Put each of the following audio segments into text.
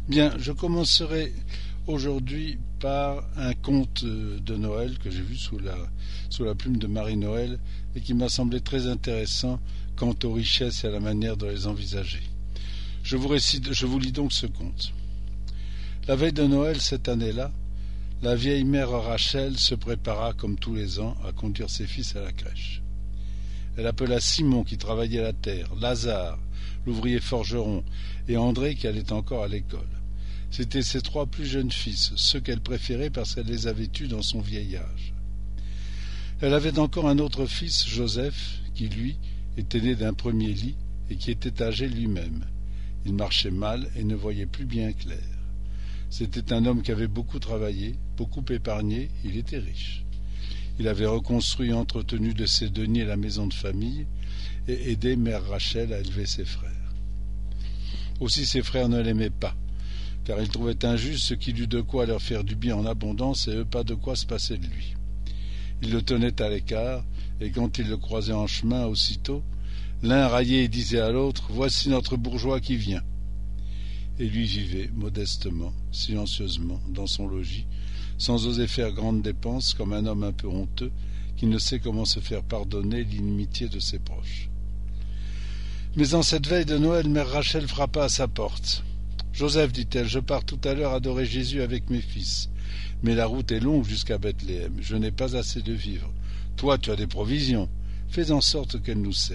Bien, je commencerai aujourd'hui par un conte de Noël que j'ai vu sous la plume de Marie-Noël et qui m'a semblé très intéressant quant aux richesses et à la manière de les envisager. Je vous lis donc ce conte. La veille de Noël cette année-là, la vieille mère Rachel se prépara, comme tous les ans, à conduire ses fils à la crèche. Elle appela Simon qui travaillait la terre, Lazare, l'ouvrier forgeron, et André qui allait encore à l'école. C'étaient ses trois plus jeunes fils, ceux qu'elle préférait parce qu'elle les avait eus dans son vieil âge. Elle avait encore un autre fils, Joseph, qui, lui, était né d'un premier lit et qui était âgé lui-même. Il marchait mal et ne voyait plus bien clair. C'était un homme qui avait beaucoup travaillé, beaucoup épargné, il était riche. Il avait reconstruit et entretenu de ses deniers la maison de famille et aidé mère Rachel à élever ses frères. Aussi ses frères ne l'aimaient pas, car ils trouvaient injuste ce qu'il eut de quoi leur faire du bien en abondance et eux pas de quoi se passer de lui. Ils le tenaient à l'écart, et quand ils le croisaient en chemin aussitôt, l'un raillait et disait à l'autre « Voici notre bourgeois qui vient !» Et lui vivait modestement, silencieusement, dans son logis, sans oser faire grandes dépenses, comme un homme un peu honteux, qui ne sait comment se faire pardonner l'inimitié de ses proches. Mais en cette veille de Noël, mère Rachel frappa à sa porte. « Joseph, dit-elle, je pars tout à l'heure adorer Jésus avec mes fils. Mais la route est longue jusqu'à Bethléem. Je n'ai pas assez de vivres. Toi, tu as des provisions. Fais en sorte qu'elles nous servent. »«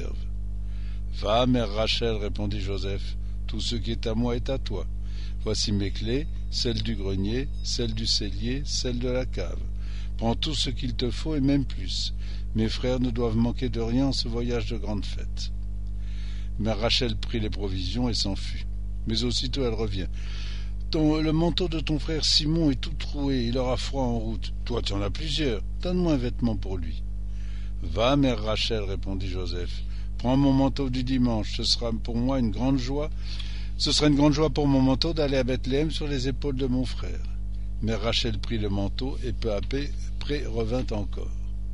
Va, mère Rachel, répondit Joseph. Tout ce qui est à moi est à toi. Voici mes clés, celles du grenier, celles du cellier, celles de la cave. Prends tout ce qu'il te faut et même plus. Mes frères ne doivent manquer de rien en ce voyage de grande fête. » Mère Rachel prit les provisions et s'enfuit. Mais aussitôt elle revient. « Le manteau de ton frère Simon est tout troué, il aura froid en route. Toi tu en as plusieurs, donne-moi un vêtement pour lui. »« Va, mère Rachel, répondit Joseph. Prends mon manteau du dimanche, ce sera pour moi une grande joie. Ce sera une grande joie pour mon manteau d'aller à Bethléem sur les épaules de mon frère. » Mère Rachel prit le manteau et peu à peu revint encore.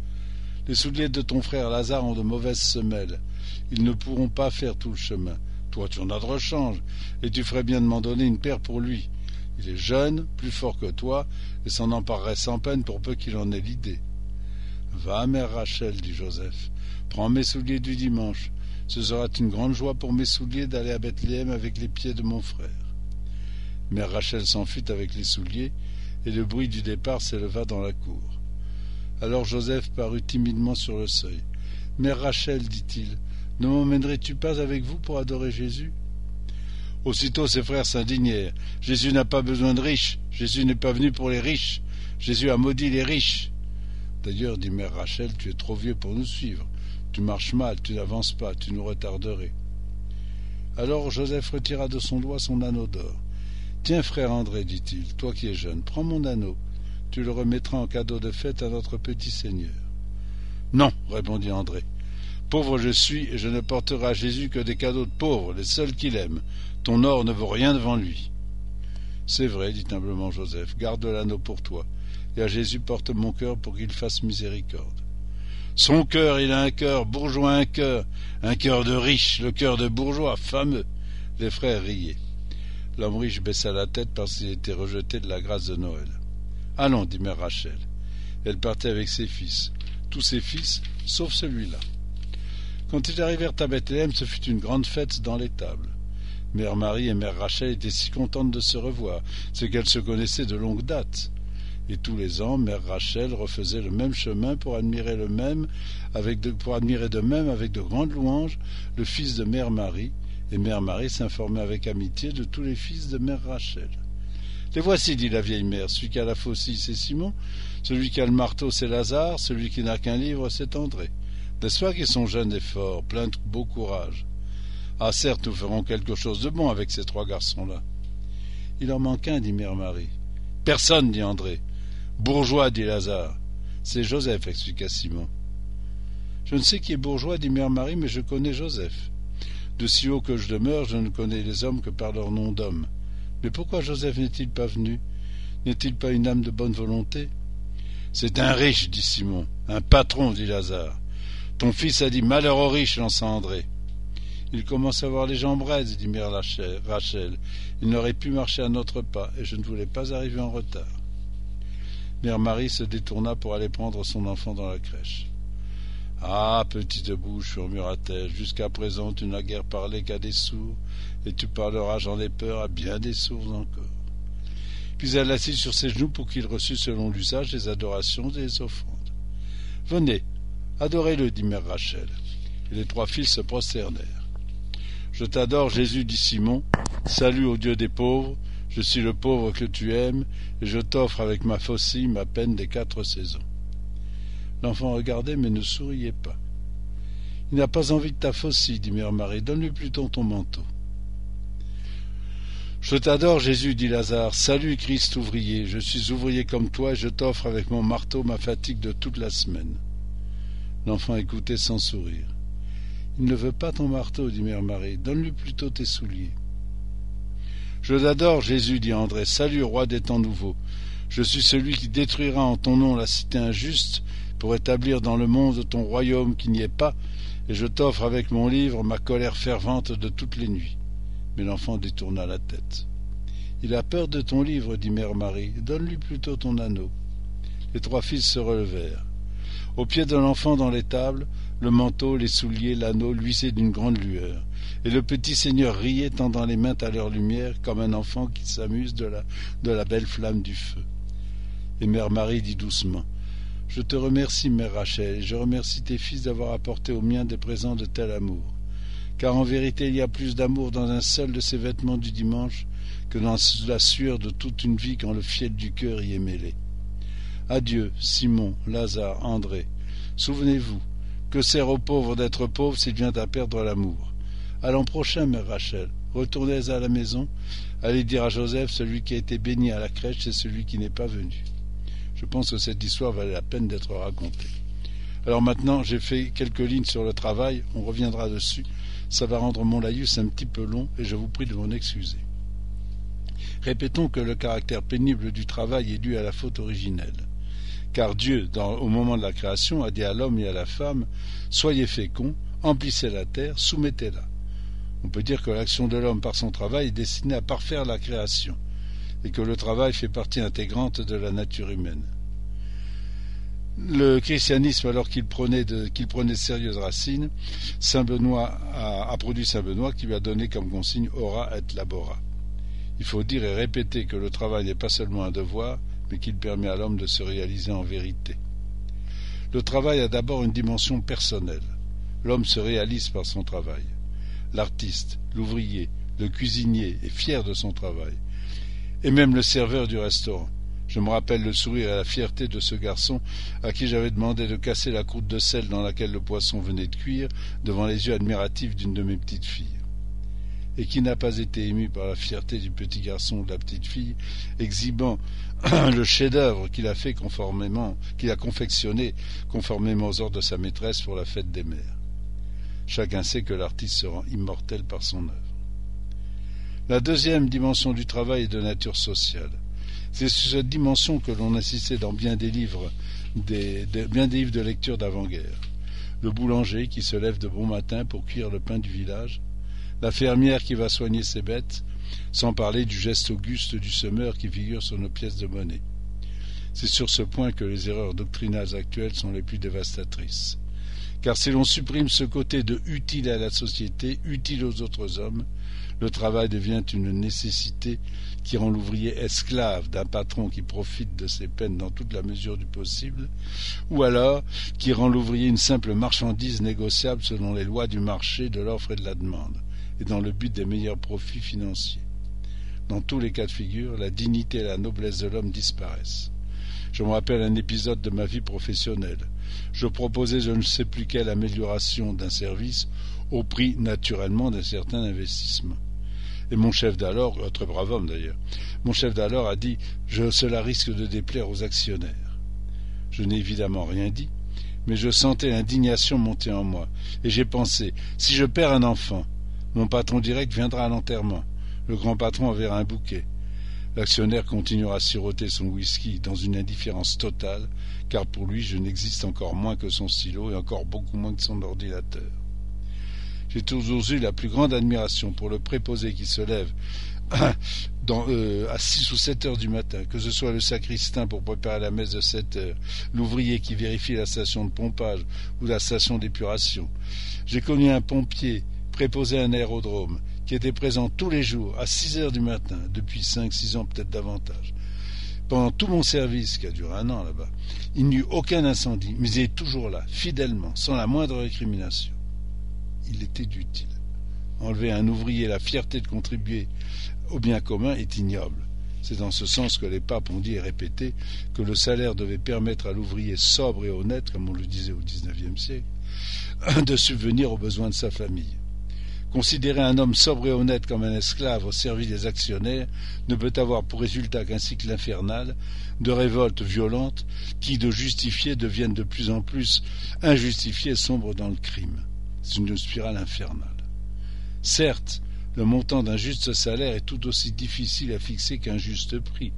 « Les souliers de ton frère Lazare ont de mauvaises semelles. Ils ne pourront pas faire tout le chemin. Toi, tu en as de rechange, et tu ferais bien de m'en donner une paire pour lui. Il est jeune, plus fort que toi, et s'en emparerait sans peine pour peu qu'il en ait l'idée. »« Va, mère Rachel, dit Joseph, prends mes souliers du dimanche. Ce sera une grande joie pour mes souliers d'aller à Bethléem avec les pieds de mon frère. » Mère Rachel s'enfuit avec les souliers, et le bruit du départ s'éleva dans la cour. Alors Joseph parut timidement sur le seuil. « Mère Rachel, dit-il, ne m'emmènerais-tu pas avec vous pour adorer Jésus ?» Aussitôt ses frères s'indignèrent. « Jésus n'a pas besoin de riches. Jésus n'est pas venu pour les riches. Jésus a maudit les riches. » D'ailleurs, dit mère Rachel, tu es trop vieux pour nous suivre. Tu marches mal, tu n'avances pas, tu nous retarderais. Alors Joseph retira de son doigt son anneau d'or. « Tiens, frère André, dit-il, toi qui es jeune, prends mon anneau. Tu le remettras en cadeau de fête à notre petit Seigneur. »« Non, répondit André. Pauvre je suis, et je ne porterai à Jésus que des cadeaux de pauvres, les seuls qu'il aime. Ton or ne vaut rien devant lui. »« C'est vrai, dit humblement Joseph, garde l'anneau pour toi, et à Jésus porte mon cœur pour qu'il fasse miséricorde. » Son cœur, il a un cœur, bourgeois un cœur de riche, le cœur de bourgeois, fameux. Les frères riaient. L'homme riche baissa la tête parce qu'il était rejeté de la grâce de Noël. « Allons, dit mère Rachel. » Elle partait avec ses fils, tous ses fils, sauf celui-là. Quand ils arrivèrent à Bethléem, ce fut une grande fête dans l'étable. Mère Marie et mère Rachel étaient si contentes de se revoir, c'est qu'elles se connaissaient de longue date. Et tous les ans, mère Rachel refaisait le même chemin pour admirer de même avec de grandes louanges le fils de mère Marie, et mère Marie s'informait avec amitié de tous les fils de mère Rachel. « Les voici, dit la vieille mère, celui qui a la faucille, c'est Simon, celui qui a le marteau, c'est Lazare, celui qui n'a qu'un livre, c'est André. N'est-ce pas qu'ils sont jeunes et forts, pleins de beau courage? Ah, certes, nous ferons quelque chose de bon avec ces trois garçons-là. »« Il en manque un, dit mère Marie. »« Personne, dit André. »« Bourgeois, dit Lazare. »« C'est Joseph, expliqua Simon. »« Je ne sais qui est bourgeois, dit mère Marie, mais je connais Joseph. De si haut que je demeure, je ne connais les hommes que par leur nom d'homme. Mais pourquoi Joseph n'est-il pas venu? N'est-il pas une âme de bonne volonté? »« C'est un riche, dit Simon. Un patron, dit Lazare. Ton fils a dit malheur aux riches, lança André. Il commence à avoir les jambes raides, dit mère Rachel. Il n'aurait pu marcher à notre pas, et je ne voulais pas arriver en retard. Mère Marie se détourna pour aller prendre son enfant dans la crèche. « Ah, petite bouche, murmura-t-elle, jusqu'à présent tu n'as guère parlé qu'à des sourds, et tu parleras, j'en ai peur, à bien des sourds encore. » Puis elle l'assit sur ses genoux pour qu'il reçût selon l'usage les adorations et les offrandes. « Venez, adorez-le, dit mère Rachel. » Et les trois fils se prosternèrent. « Je t'adore, Jésus, dit Simon. Salut au Dieu des pauvres. Je suis le pauvre que tu aimes, et je t'offre avec ma faucille ma peine des 4 saisons. » L'enfant regardait, mais ne souriait pas. « Il n'a pas envie de ta faucille, dit mère Marie. Donne-lui plutôt ton manteau. » « Je t'adore, Jésus, dit Lazare. Salut, Christ ouvrier. Je suis ouvrier comme toi, et je t'offre avec mon marteau ma fatigue de toute la semaine. » L'enfant écoutait sans sourire. « Il ne veut pas ton marteau, dit mère Marie. Donne-lui plutôt tes souliers. »« Je t'adore, Jésus, dit André. Salut, roi des temps nouveaux. Je suis celui qui détruira en ton nom la cité injuste pour établir dans le monde ton royaume qui n'y est pas, et je t'offre avec mon livre ma colère fervente de toutes les nuits. » Mais l'enfant détourna la tête. « Il a peur de ton livre, dit mère Marie. Donne-lui plutôt ton anneau. » Les trois fils se relevèrent. Au pied de l'enfant dans l'étable, le manteau, les souliers, l'anneau luisaient d'une grande lueur, et le petit seigneur riait, tendant les mains à leur lumière, comme un enfant qui s'amuse de la belle flamme du feu. Et mère Marie dit doucement: « Je te remercie, mère Rachel, et je remercie tes fils d'avoir apporté aux miens des présents de tel amour. Car en vérité il y a plus d'amour dans un seul de ces vêtements du dimanche que dans la sueur de toute une vie quand le fiel du cœur y est mêlé. Adieu, Simon, Lazare, André. Souvenez-vous, que sert aux pauvres d'être pauvres s'il vient à perdre l'amour? À l'an prochain, mère Rachel. Retournez à la maison. Allez dire à Joseph, celui qui a été béni à la crèche, c'est celui qui n'est pas venu. » Je pense que cette histoire valait la peine d'être racontée. Alors maintenant, j'ai fait quelques lignes sur le travail, on reviendra dessus. Ça va rendre mon laïus un petit peu long, et je vous prie de m'en excuser. Répétons que le caractère pénible du travail est dû à la faute originelle. Car Dieu, au moment de la création, a dit à l'homme et à la femme: « Soyez féconds, emplissez la terre, soumettez-la. » On peut dire que l'action de l'homme par son travail est destinée à parfaire la création, et que le travail fait partie intégrante de la nature humaine. Le christianisme, alors qu'il prenait sérieuses racines, Saint Benoît a produit Saint Benoît, qui lui a donné comme consigne ora et labora. Il faut dire et répéter que le travail n'est pas seulement un devoir, mais qu'il permet à l'homme de se réaliser en vérité. Le travail a d'abord une dimension personnelle. L'homme se réalise par son travail. L'artiste, l'ouvrier, le cuisinier est fier de son travail, et même le serveur du restaurant. Je me rappelle le sourire et la fierté de ce garçon à qui j'avais demandé de casser la croûte de sel dans laquelle le poisson venait de cuire devant les yeux admiratifs d'une de mes petites filles. Et qui n'a pas été ému par la fierté du petit garçon ou de la petite fille, exhibant le chef-d'œuvre qu'il a confectionné conformément aux ordres de sa maîtresse pour la fête des mères. Chacun sait que l'artiste se rend immortel par son œuvre. La deuxième dimension du travail est de nature sociale. C'est sur cette dimension que l'on insistait dans bien des livres de lecture d'avant-guerre. Le boulanger qui se lève de bon matin pour cuire le pain du village, la fermière qui va soigner ses bêtes, sans parler du geste auguste du semeur qui figure sur nos pièces de monnaie. C'est sur ce point que les erreurs doctrinales actuelles sont les plus dévastatrices. Car si l'on supprime ce côté de utile à la société, utile aux autres hommes, le travail devient une nécessité qui rend l'ouvrier esclave d'un patron qui profite de ses peines dans toute la mesure du possible, ou alors qui rend l'ouvrier une simple marchandise négociable selon les lois du marché, de l'offre et de la demande, et dans le but des meilleurs profits financiers. Dans tous les cas de figure, la dignité et la noblesse de l'homme disparaissent. Je me rappelle un épisode de ma vie professionnelle. Je proposais je ne sais plus quelle amélioration d'un service au prix naturellement d'un certain investissement. Et mon chef d'alors, un très brave homme d'ailleurs, mon chef d'alors a dit « Cela risque de déplaire aux actionnaires ». Je n'ai évidemment rien dit, mais je sentais l'indignation monter en moi, et j'ai pensé « Si je perds un enfant, mon patron direct viendra à l'enterrement, le grand patron enverra un bouquet. L'actionnaire continuera à siroter son whisky dans une indifférence totale, car pour lui je n'existe encore moins que son stylo et encore beaucoup moins que son ordinateur. » J'ai toujours eu la plus grande admiration pour le préposé qui se lève à 6 ou 7 heures du matin, que ce soit le sacristain pour préparer la messe de 7 heures, l'ouvrier qui vérifie la station de pompage ou la station d'épuration. J'ai connu un pompier préposé à un aérodrome qui était présent tous les jours à 6 heures du matin, depuis 5-6 ans, peut-être davantage. Pendant tout mon service, qui a duré 1 an là-bas, il n'y eut aucun incendie, mais il est toujours là, fidèlement, sans la moindre récrimination. Il était utile. Enlever à un ouvrier la fierté de contribuer au bien commun est ignoble. C'est dans ce sens que les papes ont dit et répété que le salaire devait permettre à l'ouvrier sobre et honnête, comme on le disait au XIXe siècle, de subvenir aux besoins de sa famille. Considérer un homme sobre et honnête comme un esclave au service des actionnaires ne peut avoir pour résultat qu'un cycle infernal de révoltes violentes qui, de justifiées, deviennent de plus en plus injustifiées et sombres dans le crime. C'est une spirale infernale. Certes, le montant d'un juste salaire est tout aussi difficile à fixer qu'un juste prix,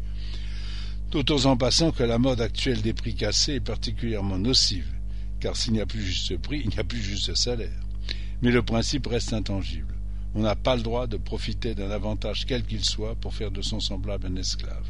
tout en passant que la mode actuelle des prix cassés est particulièrement nocive, car s'il n'y a plus juste prix, il n'y a plus juste salaire. Mais le principe reste intangible. On n'a pas le droit de profiter d'un avantage quel qu'il soit pour faire de son semblable un esclave.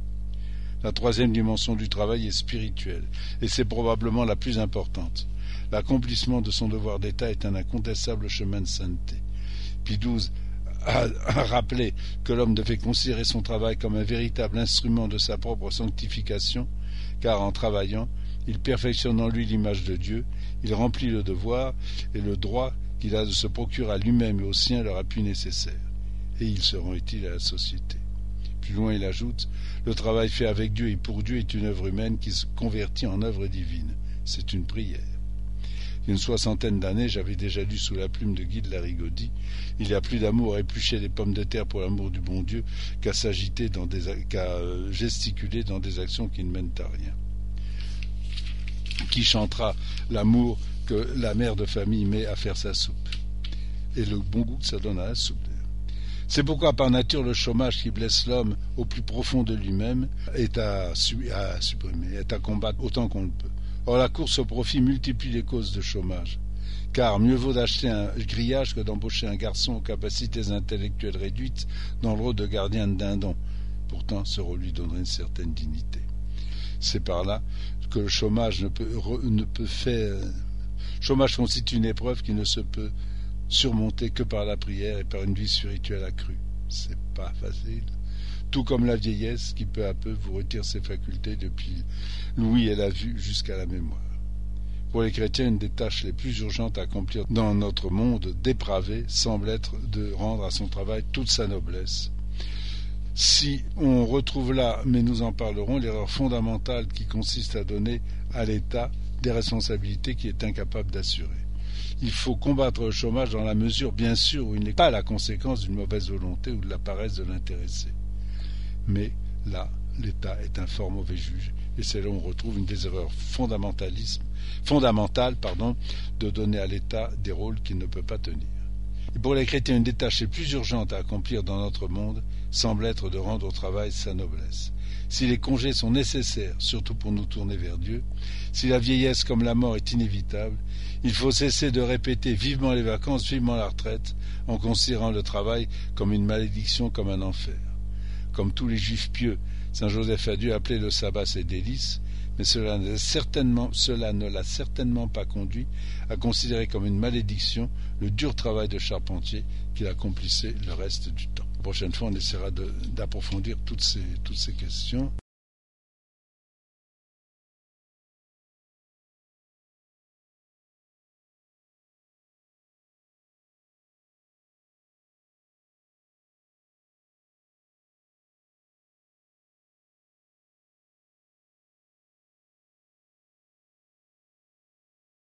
La troisième dimension du travail est spirituelle, et c'est probablement la plus importante. L'accomplissement de son devoir d'État est un incontestable chemin de sainteté. Pie XII a rappelé que l'homme devait considérer son travail comme un véritable instrument de sa propre sanctification, car en travaillant, il perfectionne en lui l'image de Dieu, il remplit le devoir et le droit qu'il a de se procurer à lui-même et aux siens leur appui nécessaire, et ils seront utiles à la société. Plus loin, il ajoute, le travail fait avec Dieu et pour Dieu est une œuvre humaine qui se convertit en œuvre divine. C'est une prière. Il y a une 60aine d'années, j'avais déjà lu sous la plume de Guy de Larigaudy « Il y a plus d'amour à éplucher des pommes de terre pour l'amour du bon Dieu qu'à gesticuler dans des actions qui ne mènent à rien. » Qui chantera l'amour que la mère de famille met à faire sa soupe et le bon goût que ça donne à la soupe. C'est pourquoi par nature le chômage qui blesse l'homme au plus profond de lui-même est à supprimer, est à combattre autant qu'on le peut. Or la course au profit multiplie les causes de chômage, car mieux vaut d'acheter un grillage que d'embaucher un garçon aux capacités intellectuelles réduites dans le rôle de gardien de dindon. Pourtant ce rôle lui donnerait une certaine dignité. C'est par là que le chômage chômage constitue une épreuve qui ne se peut surmonter que par la prière et par une vie spirituelle accrue. C'est pas facile. Tout comme la vieillesse qui peu à peu vous retire ses facultés depuis l'ouïe et la vue jusqu'à la mémoire. Pour les chrétiens, une des tâches les plus urgentes à accomplir dans notre monde dépravé semble être de rendre à son travail toute sa noblesse. Si on retrouve là, mais nous en parlerons, l'erreur fondamentale qui consiste à donner à l'État des responsabilités qu'il est incapable d'assurer. Il faut combattre le chômage dans la mesure, bien sûr, où il n'est pas la conséquence d'une mauvaise volonté ou de la paresse de l'intéressé. Mais là, l'État est un fort mauvais juge, et c'est là où on retrouve une des erreurs fondamentales de donner à l'État des rôles qu'il ne peut pas tenir. Et pour les chrétiens, une des tâches les plus urgentes à accomplir dans notre monde semble être de rendre au travail sa noblesse. Si les congés sont nécessaires, surtout pour nous tourner vers Dieu, si la vieillesse comme la mort est inévitable, il faut cesser de répéter vivement les vacances, vivement la retraite, en considérant le travail comme une malédiction, comme un enfer. Comme tous les juifs pieux, saint Joseph a dû appeler le sabbat ses délices, mais cela ne l'a certainement pas conduit à considérer comme une malédiction le dur travail de charpentier qu'il accomplissait le reste du temps. La prochaine fois, on essaiera d'approfondir toutes ces questions.